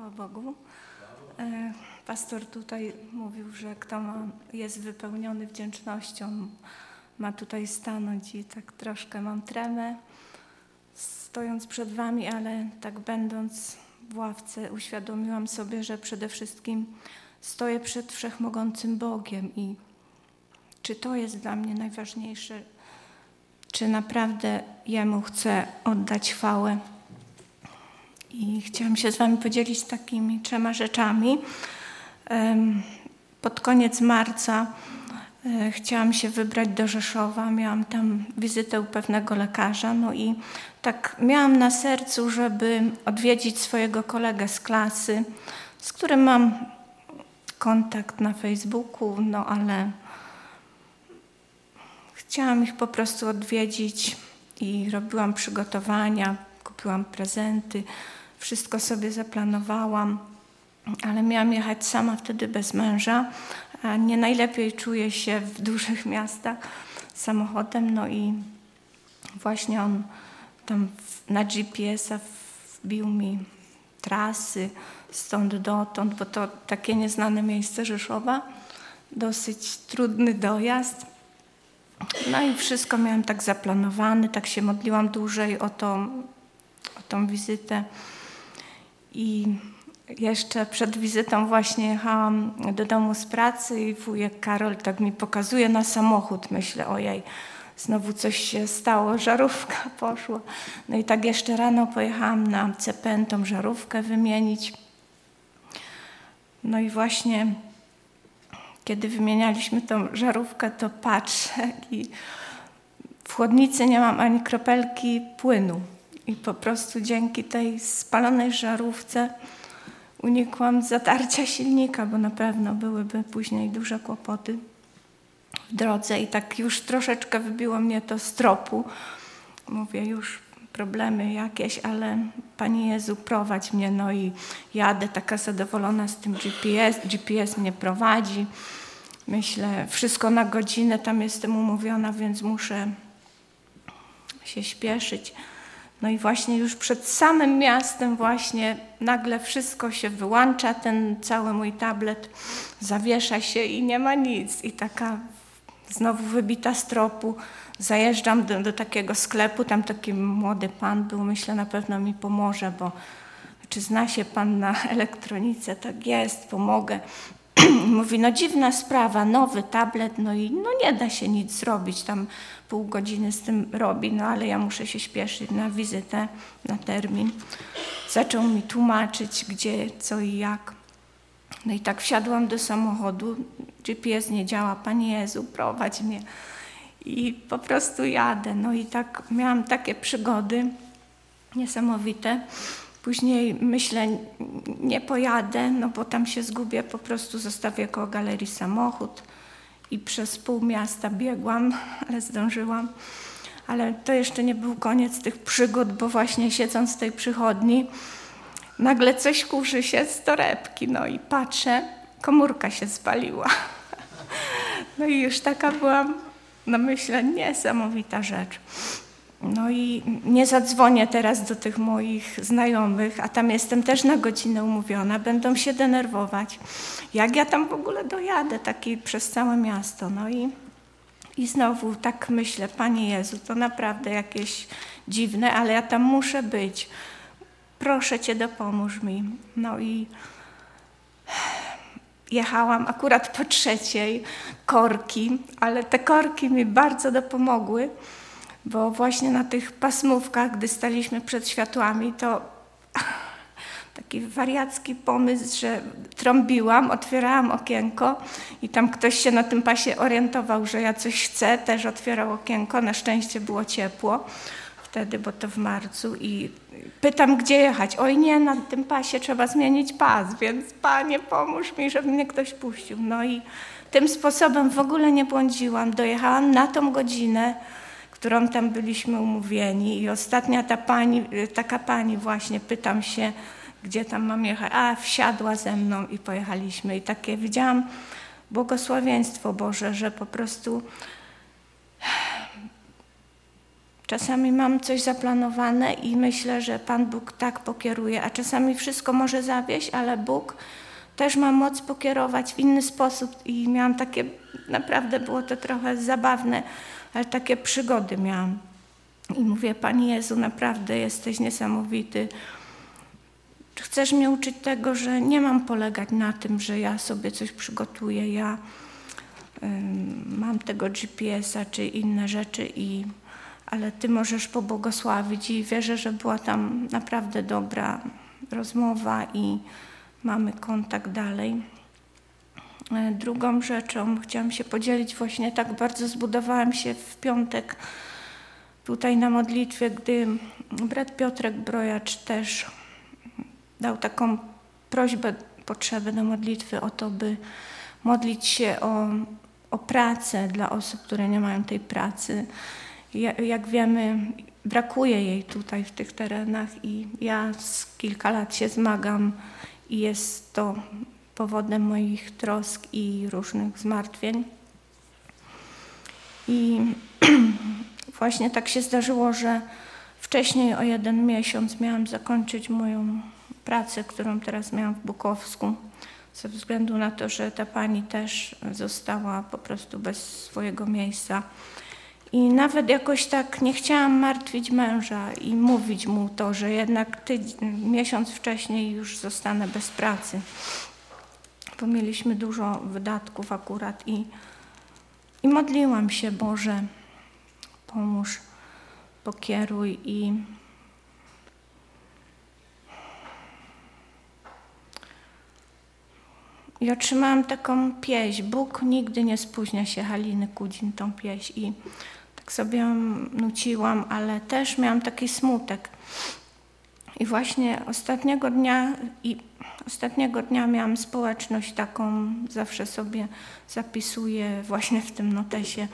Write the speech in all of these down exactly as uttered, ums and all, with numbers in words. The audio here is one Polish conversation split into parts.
Chwała Bogu. E, Pastor tutaj mówił, że kto ma, jest wypełniony wdzięcznością, ma tutaj stanąć i tak troszkę mam tremę, stojąc przed wami, ale tak będąc w ławce uświadomiłam sobie, że przede wszystkim stoję przed Wszechmogącym Bogiem i czy to jest dla mnie najważniejsze, czy naprawdę Jemu chcę oddać chwałę. I chciałam się z wami podzielić takimi trzema rzeczami. Pod koniec marca chciałam się wybrać do Rzeszowa, miałam tam wizytę u pewnego lekarza, no i tak miałam na sercu, żeby odwiedzić swojego kolegę z klasy, z którym mam kontakt na Facebooku, no ale chciałam ich po prostu odwiedzić i robiłam przygotowania, kupiłam prezenty, wszystko sobie zaplanowałam, ale miałam jechać sama wtedy bez męża, a nie najlepiej czuję się w dużych miastach samochodem, no i właśnie on tam na G P S-a wbił mi trasy stąd dotąd, bo to takie nieznane miejsce Rzeszowa, dosyć trudny dojazd. No i wszystko miałam tak zaplanowane, tak się modliłam dłużej o tą, o tą wizytę. I jeszcze przed wizytą właśnie jechałam do domu z pracy i wujek Karol tak mi pokazuje na samochód. Myślę, ojej, znowu coś się stało, żarówka poszła. No i tak jeszcze rano pojechałam na C P N tą żarówkę wymienić. No i właśnie kiedy wymienialiśmy tą żarówkę, to patrzę i w chłodnicy nie mam ani kropelki płynu. I po prostu dzięki tej spalonej żarówce unikłam zatarcia silnika, bo na pewno byłyby później duże kłopoty w drodze. I tak już troszeczkę wybiło mnie to z tropu. Mówię, już problemy jakieś, ale Panie Jezu, prowadź mnie. No i jadę taka zadowolona z tym G P S. G P S mnie prowadzi. Myślę, wszystko na godzinę, tam jestem umówiona, więc muszę się śpieszyć. No i właśnie już przed samym miastem właśnie nagle wszystko się wyłącza, ten cały mój tablet zawiesza się i nie ma nic. I taka znowu wybita z tropu, zajeżdżam do, do takiego sklepu, tam taki młody pan był, myślę, na pewno mi pomoże, bo czy zna się pan na elektronice? Tak jest, pomogę. Mówi, no dziwna sprawa, nowy tablet, no i no nie da się nic zrobić, tam pół godziny z tym robi, no ale ja muszę się śpieszyć na wizytę, na termin. Zaczął mi tłumaczyć, gdzie, co i jak. No i tak wsiadłam do samochodu, G P S nie działa, Panie Jezu, prowadź mnie. I po prostu jadę, no i tak miałam takie przygody niesamowite. Później myślę, nie pojadę, no bo tam się zgubię, po prostu zostawię koło galerii samochód i przez pół miasta biegłam, ale zdążyłam. Ale to jeszcze nie był koniec tych przygód, bo właśnie siedząc w tej przychodni, nagle coś kurzy się z torebki, no i patrzę, komórka się spaliła. No i już taka byłam, no myślę, niesamowita rzecz. No i nie zadzwonię teraz do tych moich znajomych, a tam jestem też na godzinę umówiona, będą się denerwować. Jak ja tam w ogóle dojadę taki przez całe miasto? No i, i znowu tak myślę, Panie Jezu, to naprawdę jakieś dziwne, ale ja tam muszę być. Proszę Cię, dopomóż mi. No i jechałam akurat po trzeciej, korki, ale te korki mi bardzo dopomogły. Bo właśnie na tych pasmówkach, gdy staliśmy przed światłami, to taki wariacki pomysł, że trąbiłam, otwierałam okienko i tam ktoś się na tym pasie orientował, że ja coś chcę, też otwierał okienko, na szczęście było ciepło wtedy, bo to w marcu i pytam, gdzie jechać. Oj nie, na tym pasie trzeba zmienić pas, więc Panie, pomóż mi, żeby mnie ktoś puścił. No i tym sposobem w ogóle nie błądziłam, dojechałam na tą godzinę, którą tam byliśmy umówieni i ostatnia ta pani, taka pani właśnie, pytam się, gdzie tam mam jechać, a wsiadła ze mną i pojechaliśmy i takie widziałam błogosławieństwo Boże, że po prostu Czasami mam coś zaplanowane i myślę, że Pan Bóg tak pokieruje, a czasami wszystko może zawieść, ale Bóg też ma moc pokierować w inny sposób i miałam takie, naprawdę było to trochę zabawne, ale takie przygody miałam. I mówię, Panie Jezu, naprawdę jesteś niesamowity. Chcesz mnie uczyć tego, że nie mam polegać na tym, że ja sobie coś przygotuję, ja ym, mam tego G P S a czy inne rzeczy, i, ale Ty możesz pobłogosławić i wierzę, że była tam naprawdę dobra rozmowa i mamy kontakt dalej. Drugą rzeczą chciałam się podzielić, właśnie tak bardzo zbudowałam się w piątek tutaj na modlitwie, gdy brat Piotrek Brojacz też dał taką prośbę, potrzebę do modlitwy o to, by modlić się o, o pracę dla osób, które nie mają tej pracy. Jak wiemy, brakuje jej tutaj w tych terenach i ja z kilka lat się zmagam i jest to powodem moich trosk i różnych zmartwień. I właśnie tak się zdarzyło, że wcześniej o jeden miesiąc miałam zakończyć moją pracę, którą teraz miałam w Bukowsku, ze względu na to, że ta pani też została po prostu bez swojego miejsca. I nawet jakoś tak nie chciałam martwić męża i mówić mu to, że jednak tydzień, miesiąc wcześniej już zostanę bez pracy. Bo mieliśmy dużo wydatków akurat i, i modliłam się, Boże, pomóż, pokieruj i I otrzymałam taką pieśń. Bóg nigdy nie spóźnia się, Haliny Kudzin, tą pieśń. I tak sobie ją nuciłam, ale też miałam taki smutek. I właśnie ostatniego dnia, i ostatniego dnia miałam społeczność taką, zawsze sobie zapisuję właśnie w tym notesie.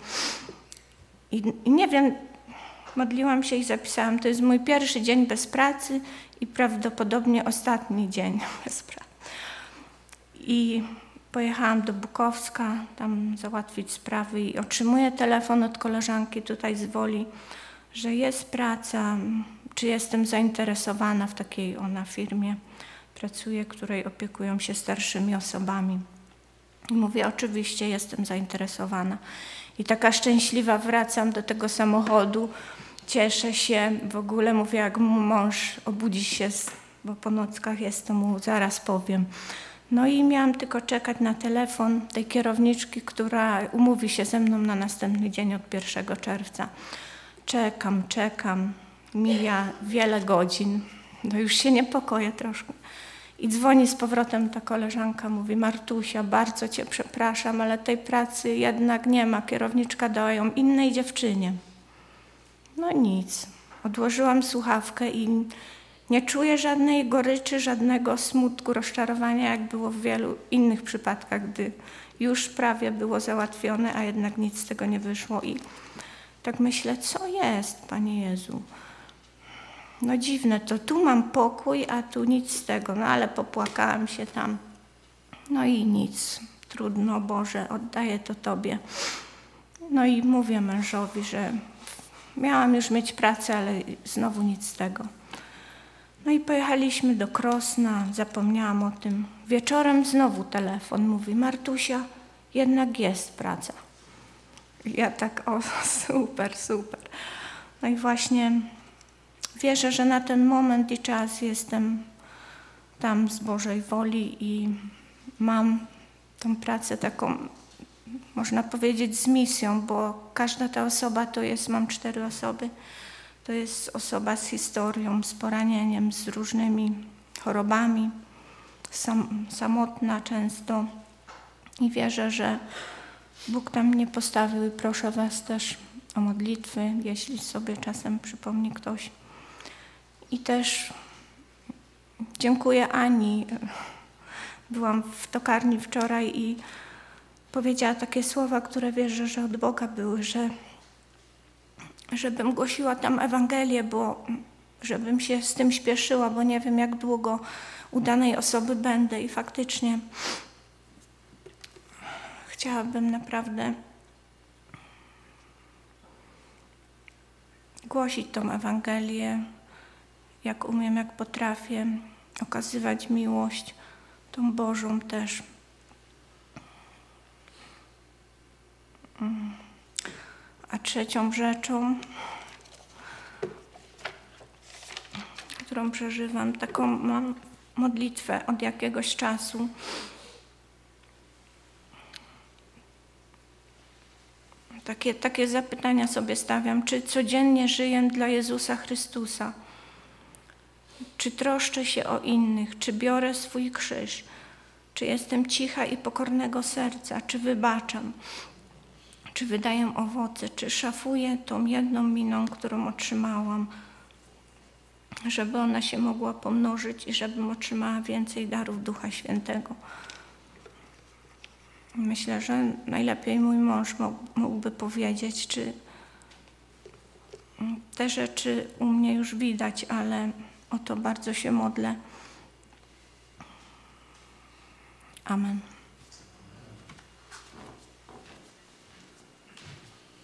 I, i nie wiem, modliłam się i zapisałam, to jest mój pierwszy dzień bez pracy i prawdopodobnie ostatni dzień bez pracy. I pojechałam do Bukowska, tam załatwić sprawy i otrzymuję telefon od koleżanki tutaj z Woli, że jest praca, czy jestem zainteresowana w takiej ona firmie, pracuje, której opiekują się starszymi osobami. I mówię, oczywiście jestem zainteresowana. I taka szczęśliwa wracam do tego samochodu, cieszę się, w ogóle mówię, jak mąż obudzi się, bo po nockach jest, to mu zaraz powiem. No i miałam tylko czekać na telefon tej kierowniczki, która umówi się ze mną na następny dzień od pierwszego czerwca. Czekam, czekam, mija wiele godzin, no już się niepokoję troszkę. I dzwoni z powrotem ta koleżanka, mówi, Martusia, bardzo Cię przepraszam, ale tej pracy jednak nie ma, kierowniczka dała ją innej dziewczynie. No nic, odłożyłam słuchawkę i nie czuję żadnej goryczy, żadnego smutku, rozczarowania, jak było w wielu innych przypadkach, gdy już prawie było załatwione, a jednak nic z tego nie wyszło. I tak myślę, co jest, Panie Jezu? No dziwne, to tu mam pokój, a tu nic z tego. No ale popłakałam się tam. No i nic, trudno, Boże, oddaję to Tobie. No i mówię mężowi, że miałam już mieć pracę, ale znowu nic z tego. No i pojechaliśmy do Krosna, zapomniałam o tym. Wieczorem znowu telefon, mówi, Martusia, jednak jest praca. Ja tak, o super, super. No i właśnie wierzę, że na ten moment i czas jestem tam z Bożej woli i mam tą pracę taką, można powiedzieć, z misją, bo każda ta osoba to jest, mam cztery osoby, to jest osoba z historią, z poranieniem, z różnymi chorobami, sam, samotna często i wierzę, że Bóg tam mnie postawił i proszę Was też o modlitwy, jeśli sobie czasem przypomni ktoś. I też dziękuję Ani. Byłam w tokarni wczoraj i powiedziała takie słowa, które wierzę, że od Boga były, że żebym głosiła tam Ewangelię, bo żebym się z tym śpieszyła, bo nie wiem, jak długo u danej osoby będę i faktycznie chciałabym naprawdę głosić tą Ewangelię, jak umiem, jak potrafię, okazywać miłość, tą Bożą też. A trzecią rzeczą, którą przeżywam, taką mam modlitwę od jakiegoś czasu. Takie, takie zapytania sobie stawiam, czy codziennie żyję dla Jezusa Chrystusa, czy troszczę się o innych, czy biorę swój krzyż, czy jestem cicha i pokornego serca, czy wybaczam, czy wydaję owoce, czy szafuję tą jedną miną, którą otrzymałam, żeby ona się mogła pomnożyć i żebym otrzymała więcej darów Ducha Świętego. Myślę, że najlepiej mój mąż mógłby powiedzieć, czy te rzeczy u mnie już widać, ale o to bardzo się modlę. Amen.